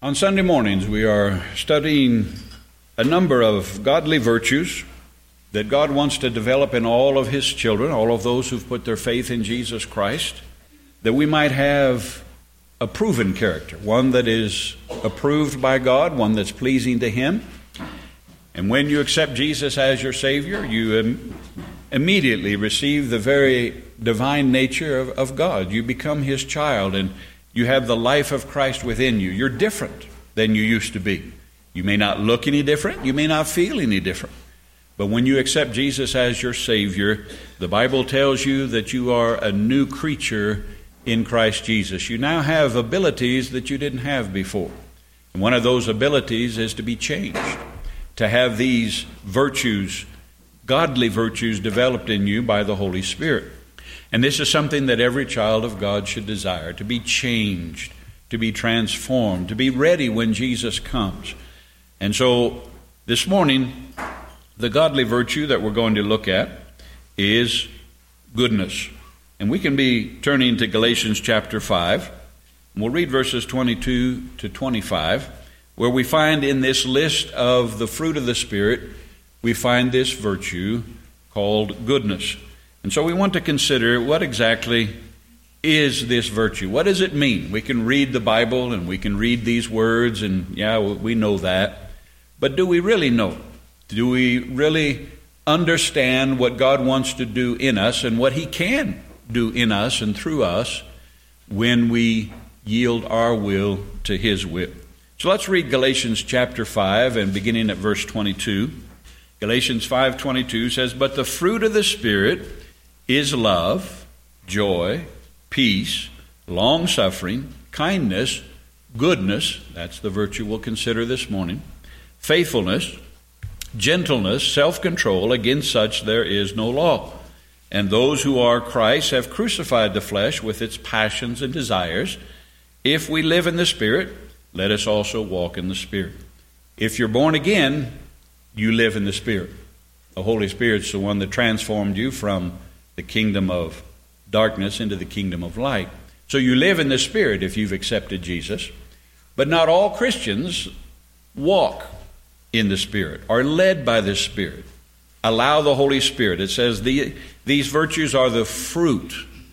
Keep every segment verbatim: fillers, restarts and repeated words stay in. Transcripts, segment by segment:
On Sunday mornings, we are studying a number of godly virtues that God wants to develop in all of His children, all of those who've put their faith in Jesus Christ, that we might have a proven character, one that is approved by God, one that's pleasing to Him. And when you accept Jesus as your Savior, you im- immediately receive the very divine nature of, of God. You become His child, and you have the life of Christ within you. You're different than you used to be. You may not look any different. You may not feel any different. But when you accept Jesus as your Savior, the Bible tells you that you are a new creature in Christ Jesus. You now have abilities that you didn't have before. And one of those abilities is to be changed, to have these virtues, godly virtues, developed in you by the Holy Spirit. And this is something that every child of God should desire, to be changed, to be transformed, to be ready when Jesus comes. And so this morning, the godly virtue that we're going to look at is goodness. And we can be turning to Galatians chapter five. And we'll read verses twenty-two to twenty-five, where we find in this list of the fruit of the Spirit, we find this virtue called goodness. And so we want to consider what exactly is this virtue. What does it mean? We can read the Bible and we can read these words and yeah, we know that. But do we really know it? Do we really understand what God wants to do in us and what He can do in us and through us when we yield our will to His will? So let's read Galatians chapter five and beginning at verse twenty-two. Galatians five twenty-two says, "But the fruit of the Spirit is love, joy, peace, long-suffering, kindness, goodness," that's the virtue we'll consider this morning, "faithfulness, gentleness, self-control. Against such there is no law. And those who are Christ have crucified the flesh with its passions and desires. If we live in the Spirit, let us also walk in the Spirit." If you're born again, you live in the Spirit. The Holy Spirit's the one that transformed you from the kingdom of darkness into the kingdom of light. So you live in the Spirit if you've accepted Jesus. But not all Christians walk in the Spirit, are led by the Spirit. Allow the Holy Spirit. It says the, these virtues are the fruit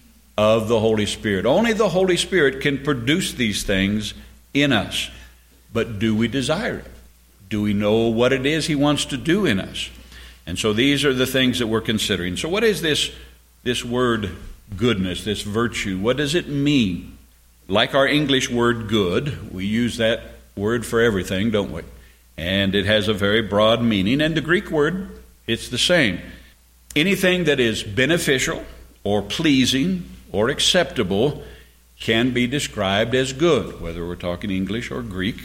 of the Holy Spirit. Only the Holy Spirit can produce these things in us. But do we desire it? Do we know what it is He wants to do in us? And so these are the things that we're considering. So what is this, this word goodness, this virtue? What does it mean? Like our English word good, we use that word for everything, don't we? And it has a very broad meaning. And the Greek word, it's the same. Anything that is beneficial or pleasing or acceptable can be described as good, whether we're talking English or Greek.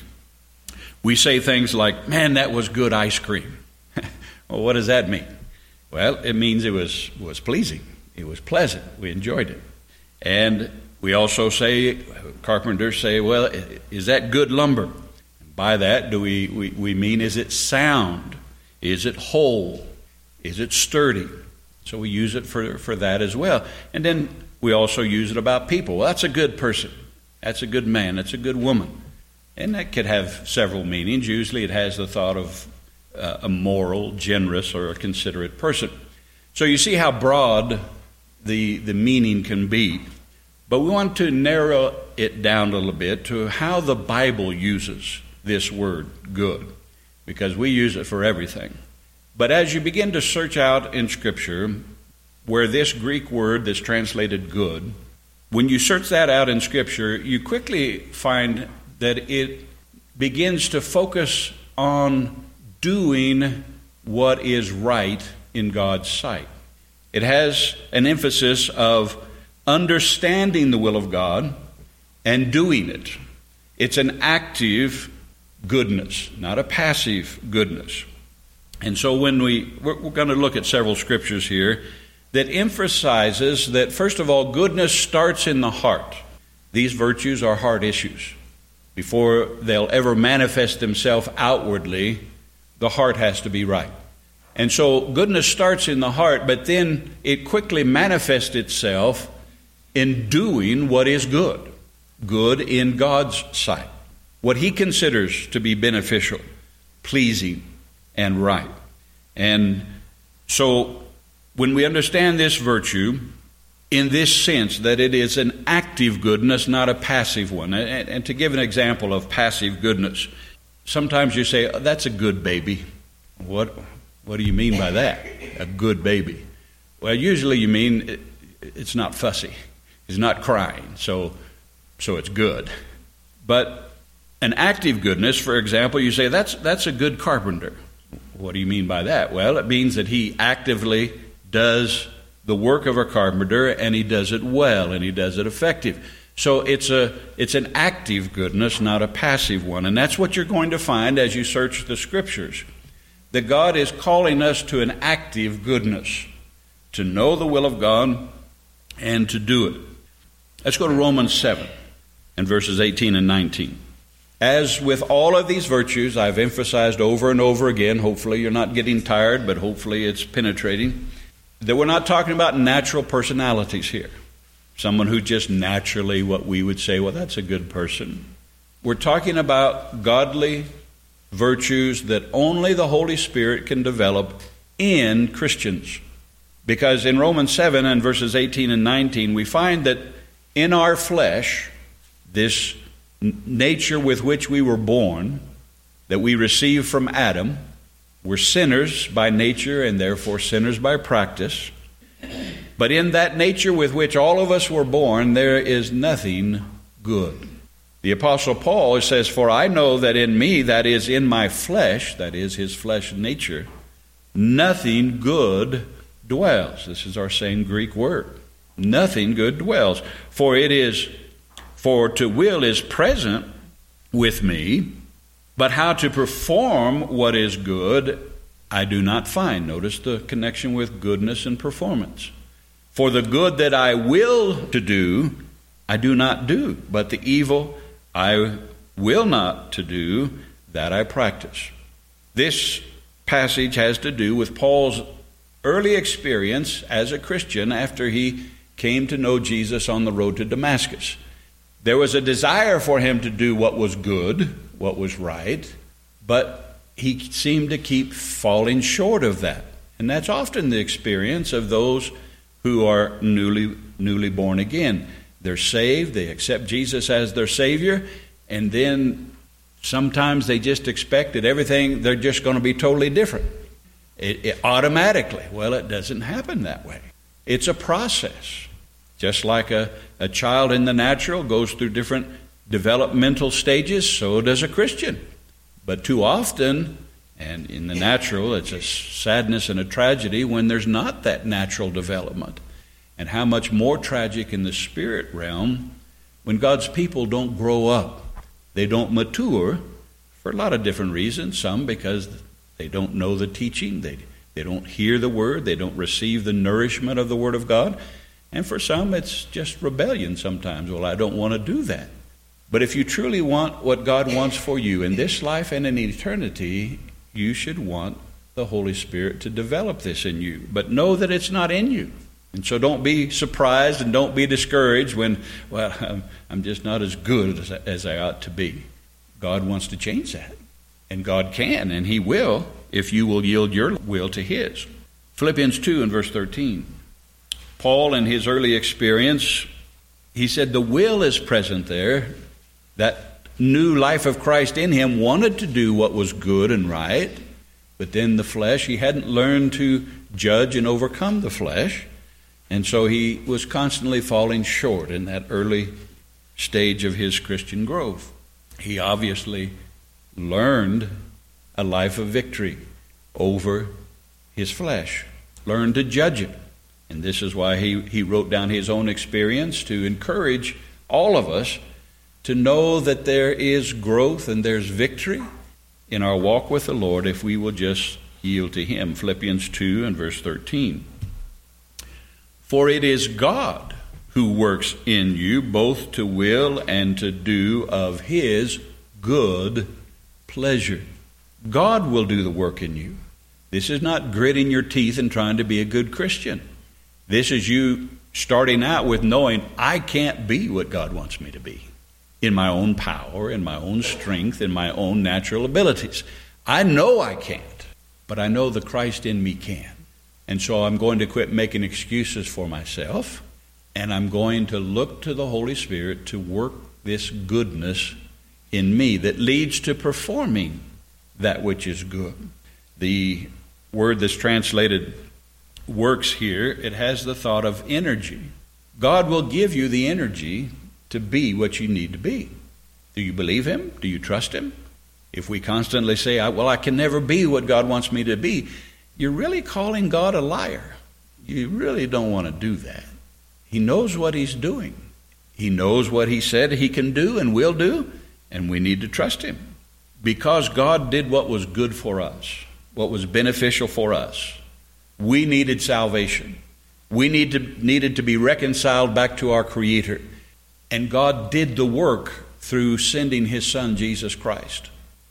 We say things like, "Man, that was good ice cream." Well, what does that mean? Well, it means it was, was pleasing. It was pleasant. We enjoyed it. And we also say, carpenters say, well, is that good lumber? By that, do we, we, we mean, is it sound? Is it whole? Is it sturdy? So we use it for, for that as well. And then we also use it about people. Well, that's a good person. That's a good man. That's a good woman. And that could have several meanings. Usually it has the thought of uh, a moral, generous, or a considerate person. So you see how broad the, the meaning can be. But we want to narrow it down a little bit to how the Bible uses this word, good, because we use it for everything. But as you begin to search out in Scripture where this Greek word that's translated good, when you search that out in Scripture, you quickly find that it begins to focus on doing what is right in God's sight. It has an emphasis of understanding the will of God and doing it. It's an active goodness, not a passive goodness. And so when we, we're, we're going to look at several scriptures here that emphasizes that, first of all, goodness starts in the heart. These virtues are heart issues. Before they'll ever manifest themselves outwardly, the heart has to be right. And so goodness starts in the heart, but then it quickly manifests itself in doing what is good, good in God's sight. what he considers to be beneficial, pleasing, and right. And so when we understand this virtue in this sense, that it is an active goodness, not a passive one. And, and to give an example of passive goodness, sometimes you say, oh, that's a good baby. What, what do you mean by that, a good baby? Well, usually you mean it, it's not fussy. It's not crying, so, so it's good. But an active goodness, for example, you say, that's, that's a good carpenter. What do you mean by that? Well, it means that he actively does the work of a carpenter, and he does it well, and he does it effective. So it's a it's an active goodness, not a passive one. And that's what you're going to find as you search the Scriptures, that God is calling us to an active goodness, to know the will of God and to do it. Let's go to Romans seven and verses eighteen and nineteen. As with all of these virtues, I've emphasized over and over again, hopefully you're not getting tired, but hopefully it's penetrating, that we're not talking about natural personalities here. Someone who just naturally, what we would say, well, that's a good person. We're talking about godly virtues that only the Holy Spirit can develop in Christians. Because in Romans seven and verses eighteen and nineteen, we find that in our flesh, this nature with which we were born, that we received from Adam, we're sinners by nature and therefore sinners by practice. But in that nature with which all of us were born, there is nothing good. The Apostle Paul says, for I know that in me, that is in my flesh, that is his flesh nature, nothing good dwells. This is our same Greek word. Nothing good dwells. For it is, for to will is present with me, but how to perform what is good, I do not find. Notice the connection with goodness and performance. For the good that I will to do, I do not do, but the evil I will not to do, that I practice. This passage has to do with Paul's early experience as a Christian after he came to know Jesus on the road to Damascus. There was a desire for him to do what was good, what was right, but he seemed to keep falling short of that. And that's often the experience of those who are newly newly born again. They're saved, they accept Jesus as their Savior, and then sometimes they just expect that everything, they're just going to be totally different. It, it automatically. Well, it doesn't happen that way. It's a process. Just like a, a child in the natural goes through different developmental stages, so does a Christian. But too often, and in the natural, it's a sadness and a tragedy when there's not that natural development. And how much more tragic in the spirit realm when God's people don't grow up. They don't mature for a lot of different reasons. Some because they don't know the teaching. They, they don't hear the Word. They don't receive the nourishment of the Word of God. And for some, it's just rebellion sometimes. Well, I don't want to do that. But if you truly want what God wants for you in this life and in eternity, you should want the Holy Spirit to develop this in you. But know that it's not in you. And so don't be surprised and don't be discouraged when, well, I'm, I'm just not as good as I, as I ought to be. God wants to change that. And God can, and He will, if you will yield your will to His. Philippians two and verse thirteen. Paul, in his early experience, he said the will is present there. That new life of Christ in him wanted to do what was good and right, but then the flesh, he hadn't learned to judge and overcome the flesh, and so he was constantly falling short in that early stage of his Christian growth. He obviously learned a life of victory over his flesh, learned to judge it. And this is why he, he wrote down his own experience to encourage all of us to know that there is growth and there's victory in our walk with the Lord if we will just yield to Him. Philippians two and verse thirteen. For it is God who works in you both to will and to do of His good pleasure. God will do the work in you. This is not gritting your teeth and trying to be a good Christian. This is you starting out with knowing I can't be what God wants me to be. in my own power, in my own strength, in my own natural abilities. I know I can't, but I know the Christ in me can. And so I'm going to quit making excuses for myself, and I'm going to look to the Holy Spirit to work this goodness in me that leads to performing that which is good. The word that's translated works here, it has the thought of energy. God will give you the energy to be what you need to be. Do you believe Him? Do you trust Him? If we constantly say, well, I can never be what God wants me to be, you're really calling God a liar. You really don't want to do that. He knows what He's doing. He knows what He said He can do and will do, and we need to trust Him. Because God did what was good for us, what was beneficial for us, we needed salvation. We need to, needed to be reconciled back to our Creator. And God did the work through sending His Son, Jesus Christ.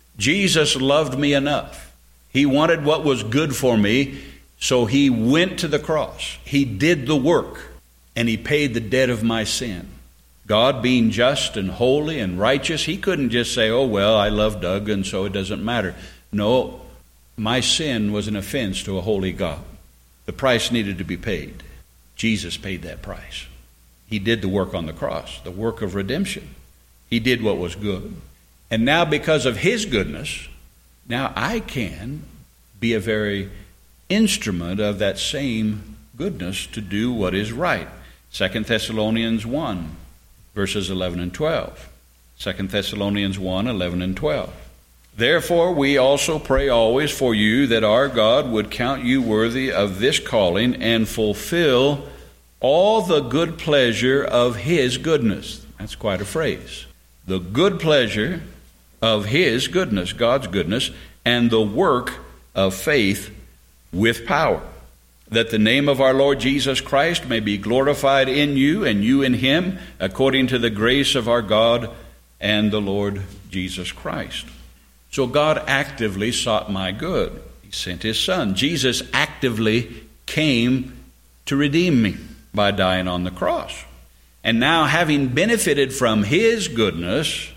Jesus loved me enough. He wanted what was good for me, so He went to the cross. He did the work, and He paid the debt of my sin. God, being just and holy and righteous, He couldn't just say, oh, well, I love Doug, and so it doesn't matter. No, my sin was an offense to a holy God. The price needed to be paid. Jesus paid that price. He did the work on the cross, the work of redemption. He did what was good. And now because of His goodness, now I can be a very instrument of that same goodness to do what is right. Second Thessalonians one, verses eleven and twelve. Second Thessalonians one, eleven and twelve. Therefore we also pray always for you, that our God would count you worthy of this calling and fulfill all the good pleasure of His goodness. That's quite a phrase. The good pleasure of His goodness, God's goodness, and the work of faith with power, that the name of our Lord Jesus Christ may be glorified in you and you in Him, according to the grace of our God and the Lord Jesus Christ. So God actively sought my good. He sent His Son. Jesus actively came to redeem me by dying on the cross. And now, having benefited from His goodness,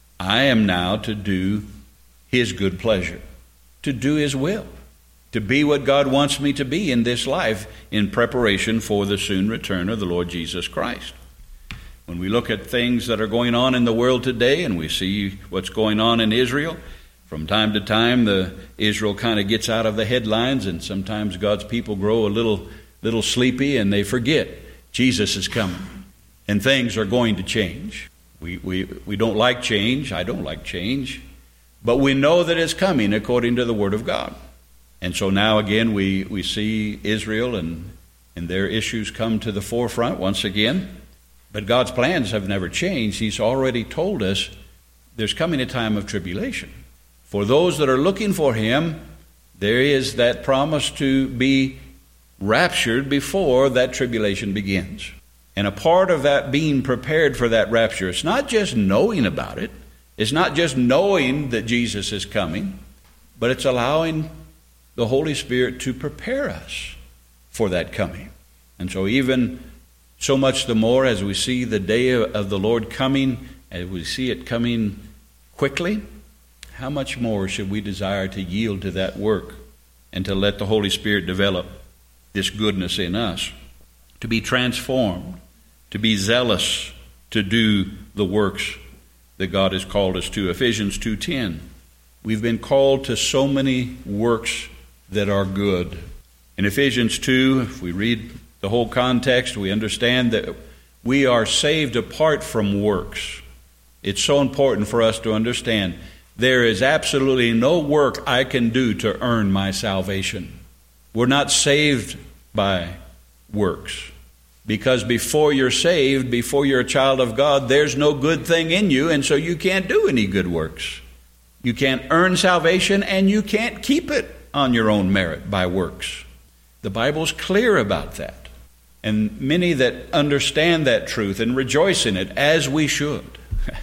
I am now to do His good pleasure, to do His will, to be what God wants me to be in this life in preparation for the soon return of the Lord Jesus Christ. When we look at things that are going on in the world today, and we see what's going on in Israel, from time to time the Israel kind of gets out of the headlines, and sometimes God's people grow a little little sleepy and they forget Jesus is coming and things are going to change. We, we, we don't like change. I don't like change. But we know that it's coming according to the Word of God. And so now again we, we see Israel and, and their issues come to the forefront once again. But God's plans have never changed. He's already told us there's coming a time of tribulation. For those that are looking for Him, there is that promise to be raptured before that tribulation begins. And a part of that being prepared for that rapture, it's not just knowing about it. It's not just knowing that Jesus is coming, but it's allowing the Holy Spirit to prepare us for that coming. And so even so much the more as we see the day of the Lord coming, as we see it coming quickly, how much more should we desire to yield to that work and to let the Holy Spirit develop this goodness in us, to be transformed, to be zealous to do the works that God has called us to. Ephesians two ten. We've been called to so many works that are good. In Ephesians two, if we read the whole context, we understand that we are saved apart from works. It's so important for us to understand there is absolutely no work I can do to earn my salvation. We're not saved by works. Because before you're saved, before you're a child of God, there's no good thing in you, and so you can't do any good works. You can't earn salvation, and you can't keep it on your own merit by works. The Bible's clear about that. And many that understand that truth and rejoice in it, as we should.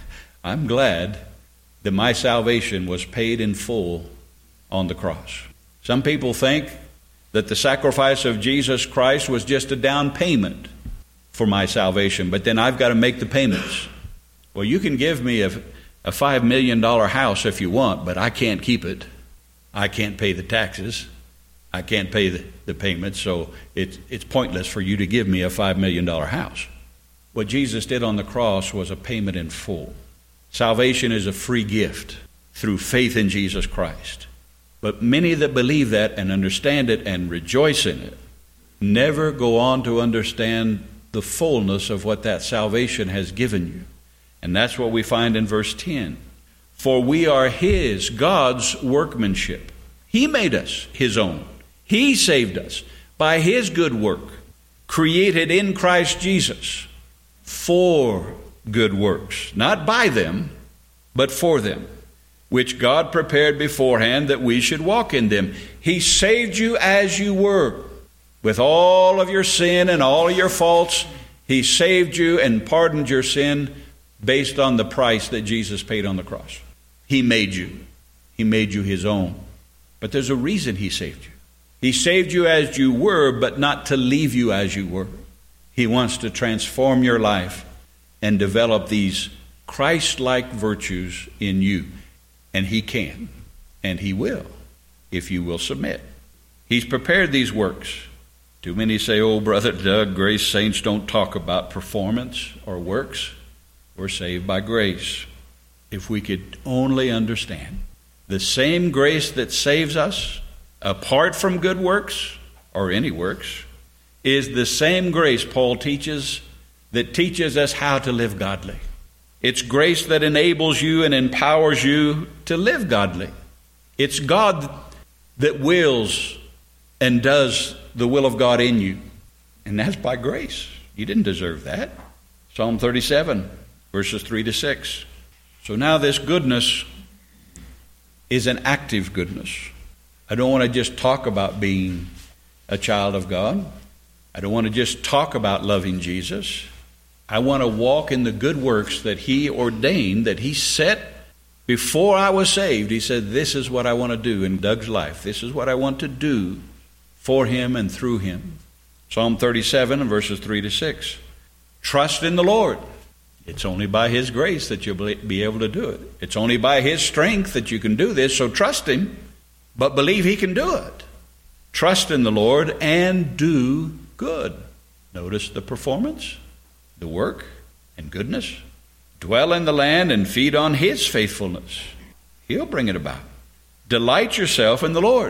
I'm glad that my salvation was paid in full on the cross. Some people think that the sacrifice of Jesus Christ was just a down payment for my salvation, but then I've got to make the payments. Well, you can give me a, a five million dollars house if you want, but I can't keep it. I can't pay the taxes. I can't pay the, the payments, so it's, it's pointless for you to give me a five million dollars house. What Jesus did on the cross was a payment in full. Salvation is a free gift through faith in Jesus Christ. But many that believe that and understand it and rejoice in it never go on to understand the fullness of what that salvation has given you. And that's what we find in verse ten. For we are His, God's workmanship. He made us His own. He saved us by His good work, created in Christ Jesus for good works, not by them, but for them, which God prepared beforehand that we should walk in them. He saved you as you were, with all of your sin and all of your faults. He saved you and pardoned your sin based on the price that Jesus paid on the cross. He made you. He made you His own. But there's a reason He saved you. He saved you as you were, but not to leave you as you were. He wants to transform your life and develop these Christ-like virtues in you. And He can, and He will, if you will submit. He's prepared these works. Too many say, oh, Brother Doug, grace saints don't talk about performance or works. We're saved by grace. If we could only understand the same grace that saves us, apart from good works or any works, is the same grace Paul teaches that teaches us how to live godly. It's grace that enables you and empowers you to live godly. It's God that wills and does the will of God in you. And that's by grace. You didn't deserve that. Psalm thirty-seven, verses three to six. So now this goodness is an active goodness. I don't want to just talk about being a child of God. I don't want to just talk about loving Jesus. I want to walk in the good works that He ordained, that He set before I was saved. He said, this is what I want to do in Doug's life. This is what I want to do for him and through him. Psalm thirty-seven, verses three to six. Trust in the Lord. It's only by His grace that you'll be able to do it. It's only by His strength that you can do this, so trust Him, but believe He can do it. Trust in the Lord and do good. Notice the performance, the work, and goodness. Dwell in the land and feed on His faithfulness. He'll bring it about. Delight yourself in the Lord.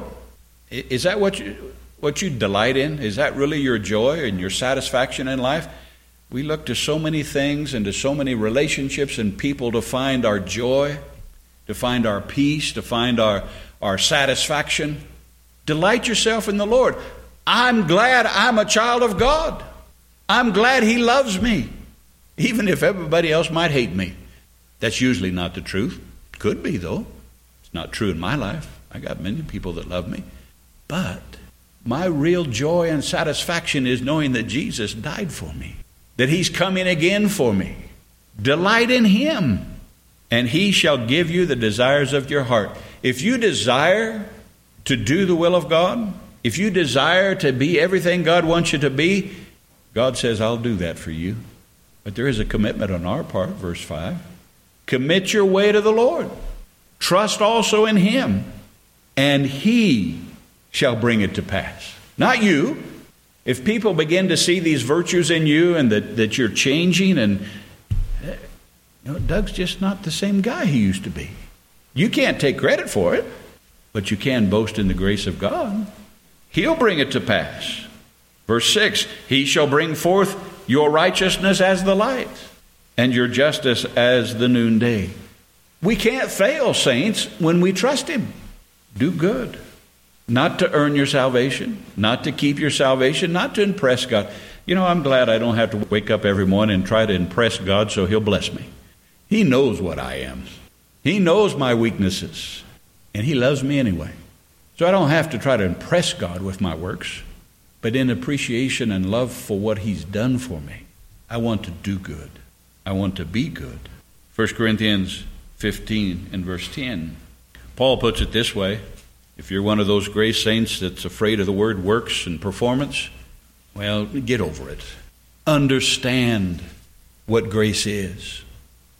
Is that what you, what you delight in? Is that really your joy and your satisfaction in life? We look to so many things and to so many relationships and people to find our joy, to find our peace, to find our, our satisfaction. Delight yourself in the Lord. I'm glad I'm a child of God. I'm glad He loves me, even if everybody else might hate me. That's usually not the truth. Could be, though. It's not true in my life. I got many people that love me. But my real joy and satisfaction is knowing that Jesus died for me, that He's coming again for me. Delight in Him, and He shall give you the desires of your heart. If you desire to do the will of God, if you desire to be everything God wants you to be, God says, I'll do that for you. But there is a commitment on our part, verse five. Commit your way to the Lord. Trust also in Him, and He shall bring it to pass. Not you. If people begin to see these virtues in you and that, that you're changing, and you know, Doug's just not the same guy he used to be. You can't take credit for it, but you can boast in the grace of God. He'll bring it to pass. Verse six, He shall bring forth your righteousness as the light, and your justice as the noonday. We can't fail, saints, when we trust Him. Do good. Not to earn your salvation, not to keep your salvation, not to impress God. You know, I'm glad I don't have to wake up every morning and try to impress God so He'll bless me. He knows what I am. He knows my weaknesses, and He loves me anyway. So I don't have to try to impress God with my works, but in appreciation and love for what He's done for me, I want to do good. I want to be good. First Corinthians fifteen and verse ten. Paul puts it this way. If you're one of those grace saints that's afraid of the word works and performance, well, get over it. Understand what grace is. Paul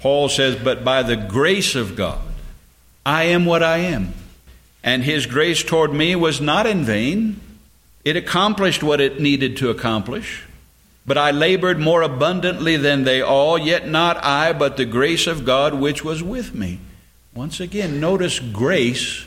Paul says, but by the grace of God, I am what I am. And his grace toward me was not in vain. It accomplished what it needed to accomplish. But I labored more abundantly than they all, yet not I, but the grace of God which was with me. Once again, notice grace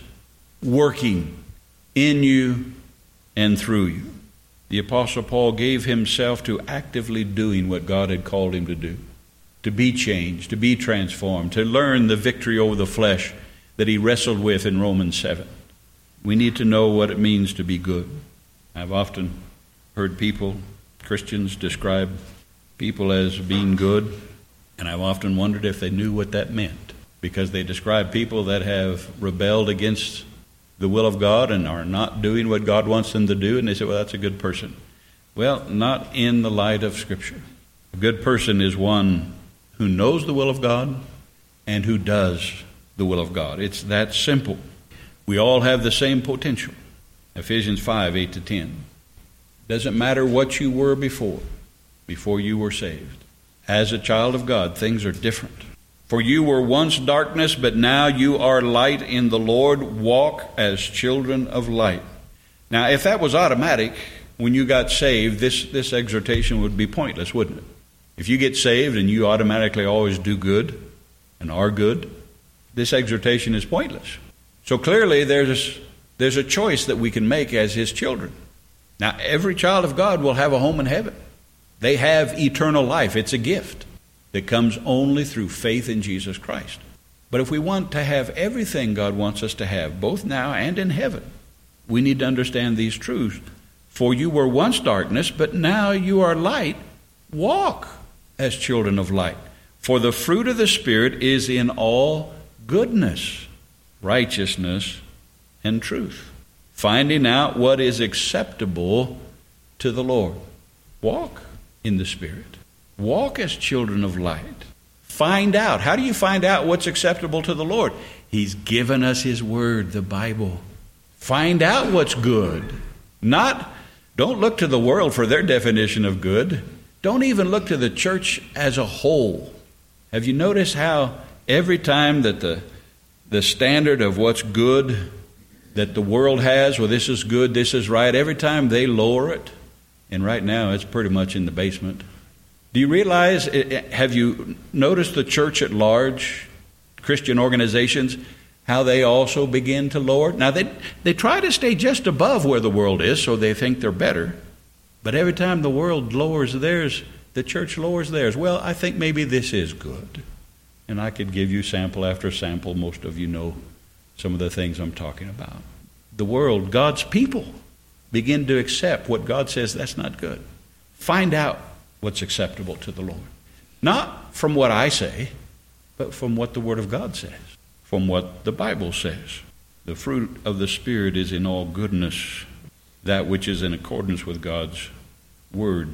working in you and through you. The Apostle Paul gave himself to actively doing what God had called him to do, to be changed, to be transformed, to learn the victory over the flesh that he wrestled with in Romans seven. We need to know what it means to be good. I've often heard people, Christians, describe people as being good, and I've often wondered if they knew what that meant, because they describe people that have rebelled against the will of God and are not doing what God wants them to do, and they say, well, that's a good person. Well, not in the light of Scripture. A good person is one who knows the will of God and who does the will of God. It's that simple. We all have the same potential. Ephesians five, eight to ten. Doesn't matter what you were before, before you were saved. As a child of God, things are different. For you were once darkness, but now you are light in the Lord. Walk as children of light. Now, if that was automatic when you got saved, this, this exhortation would be pointless, wouldn't it? If you get saved and you automatically always do good and are good, this exhortation is pointless. So clearly there's, there's a choice that we can make as his children. Now, every child of God will have a home in heaven. They have eternal life. It's a gift that comes only through faith in Jesus Christ. But if we want to have everything God wants us to have, both now and in heaven, we need to understand these truths. For you were once darkness, but now you are light. Walk as children of light. For the fruit of the Spirit is in all goodness, righteousness, and truth, finding out what is acceptable to the Lord. Walk in the Spirit. Walk as children of light. Find out. How do you find out what's acceptable to the Lord? He's given us His Word, the Bible. Find out what's good. Not, don't look to the world for their definition of good. Don't even look to the church as a whole. Have you noticed how every time that the, the standard of what's good that the world has, well, this is good, this is right, every time they lower it, and right now it's pretty much in the basement. Do you realize, have you noticed the church at large, Christian organizations, how they also begin to lower? Now, they they try to stay just above where the world is, so they think they're better. But every time the world lowers theirs, the church lowers theirs. Well, I think maybe this is good. And I could give you sample after sample. Most of you know some of the things I'm talking about. The world, God's people, begin to accept what God says that's not good. Find out what's acceptable to the Lord. Not from what I say, but from what the Word of God says, from what the Bible says. The fruit of the Spirit is in all goodness, that which is in accordance with God's Word.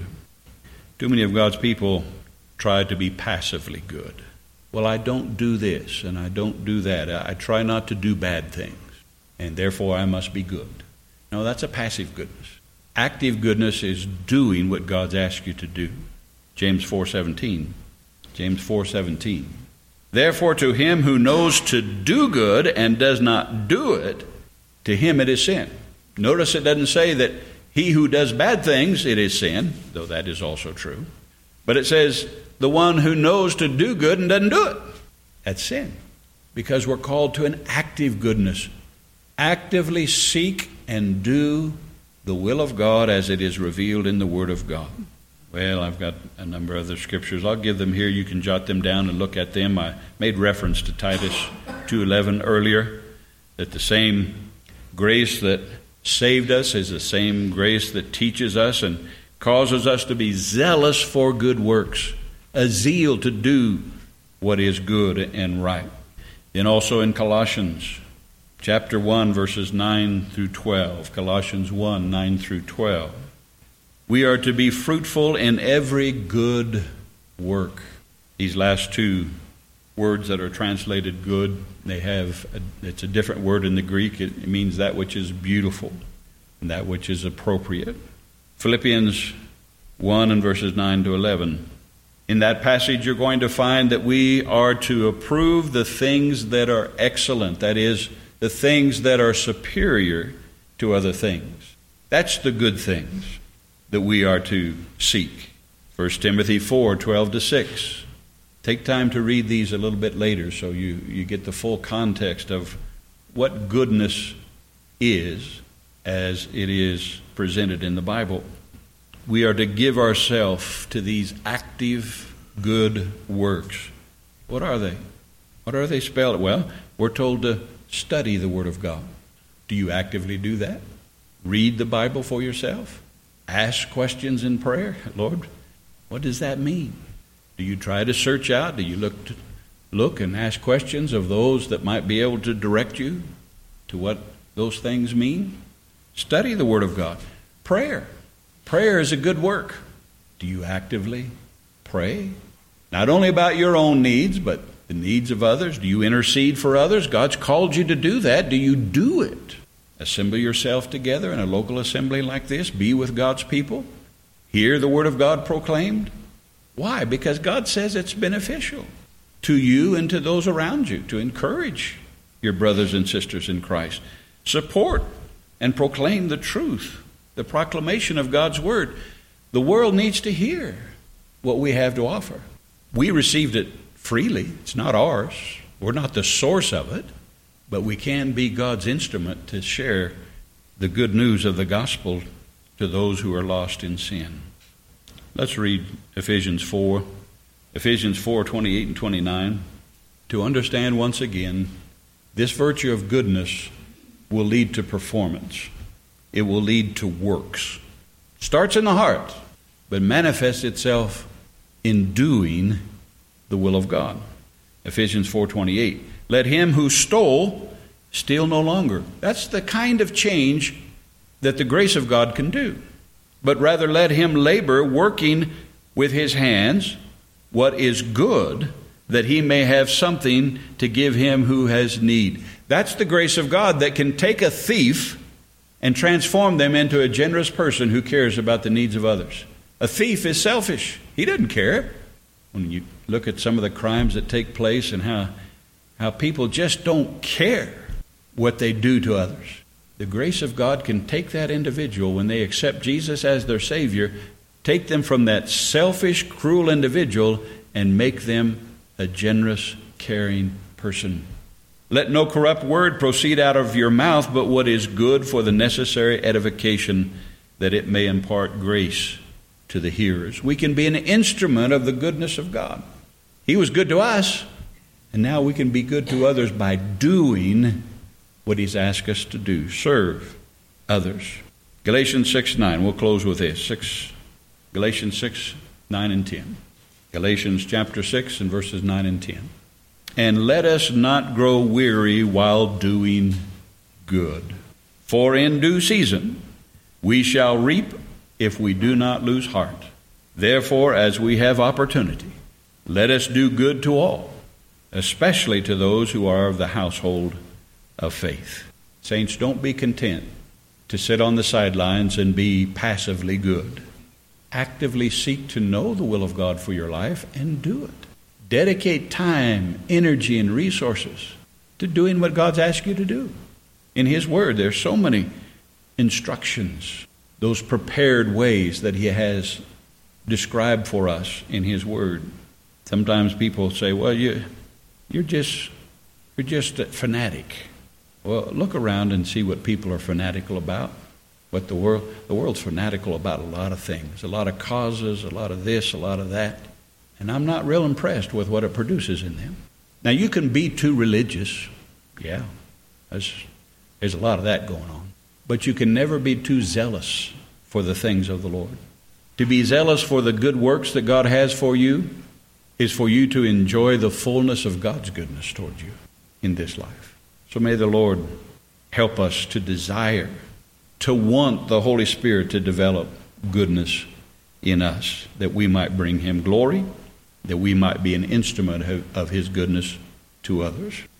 Too many of God's people try to be passively good. Well, I don't do this and I don't do that. I try not to do bad things, and therefore I must be good. No, that's a passive goodness. Active goodness is doing what God's asked you to do. James four seventeen. James four seventeen. Therefore to him who knows to do good and does not do it, to him it is sin. Notice it doesn't say that he who does bad things, it is sin, though that is also true. But it says the one who knows to do good and doesn't do it, that's sin. Because we're called to an active goodness. Actively seek and do the will of God as it is revealed in the Word of God. Well, I've got a number of other scriptures. I'll give them here. You can jot them down and look at them. I made reference to Titus two eleven earlier, that the same grace that saved us is the same grace that teaches us and causes us to be zealous for good works, a zeal to do what is good and right. Then also in Colossians chapter one, verses nine through twelve. Colossians one, nine through twelve. We are to be fruitful in every good work. These last two words that are translated good, they have, a, it's a different word in the Greek. It, it means that which is beautiful and that which is appropriate. Philippians one and verses nine to eleven. In that passage, you're going to find that we are to approve the things that are excellent, that is, the things that are superior to other things. That's the good things that we are to seek. First Timothy four, twelve to six. Take time to read these a little bit later so you, you get the full context of what goodness is as it is presented in the Bible. We are to give ourselves to these active good works. What are they? What are they spelled? Well, we're told to study the Word of God. Do you actively do that? Read the Bible for yourself? Ask questions in prayer? Lord, what does that mean? Do you try to search out? Do you look to, look and ask questions of those that might be able to direct you to what those things mean? Study the Word of God. Prayer. Prayer is a good work. Do you actively pray? Not only about your own needs, but the needs of others. Do you intercede for others? God's called you to do that. Do you do it? Assemble yourself together in a local assembly like this. Be with God's people. Hear the Word of God proclaimed. Why? Because God says it's beneficial to you and to those around you to encourage your brothers and sisters in Christ. Support and proclaim the truth, the proclamation of God's Word. The world needs to hear what we have to offer. We received it freely. It's not ours. We're not the source of it, but we can be God's instrument to share the good news of the gospel to those who are lost in sin. Let's read Ephesians four, Ephesians four, twenty-eight and twenty-nine. To understand once again, this virtue of goodness will lead to performance. It will lead to works. Starts in the heart, but manifests itself in doing the will of God. Ephesians four twenty-eight. Let him who stole steal no longer. That's the kind of change that the grace of God can do. But rather let him labor, working with his hands what is good, that he may have something to give him who has need. That's the grace of God that can take a thief and transform them into a generous person who cares about the needs of others. A thief is selfish. He doesn't care. When you look at some of the crimes that take place and how, how people just don't care what they do to others. The grace of God can take that individual, when they accept Jesus as their Savior, take them from that selfish, cruel individual and make them a generous, caring person. Let no corrupt word proceed out of your mouth, but what is good for the necessary edification, that it may impart grace to the hearers. We can be an instrument of the goodness of God. He was good to us, and now we can be good to others by doing what he's asked us to do. Serve others. Galatians six nine. We'll close with this. Six, Galatians six, nine and ten. Galatians chapter six and verses nine and ten. And let us not grow weary while doing good. For in due season we shall reap if we do not lose heart. Therefore, as we have opportunity, let us do good to all, especially to those who are of the household of faith. Saints, don't be content to sit on the sidelines and be passively good. Actively seek to know the will of God for your life and do it. Dedicate time, energy, and resources to doing what God's asked you to do. In His Word, there's so many instructions, those prepared ways that He has described for us in His Word. Sometimes people say, well, you, you're just, you're just a fanatic. Well, look around and see what people are fanatical about. What the world, the world's fanatical about a lot of things, a lot of causes, a lot of this, a lot of that. And I'm not real impressed with what it produces in them. Now, you can be too religious. Yeah, there's, there's a lot of that going on. But you can never be too zealous for the things of the Lord. To be zealous for the good works that God has for you is for you to enjoy the fullness of God's goodness toward you in this life. So may the Lord help us to desire, to want the Holy Spirit to develop goodness in us, that we might bring Him glory, that we might be an instrument of His goodness to others.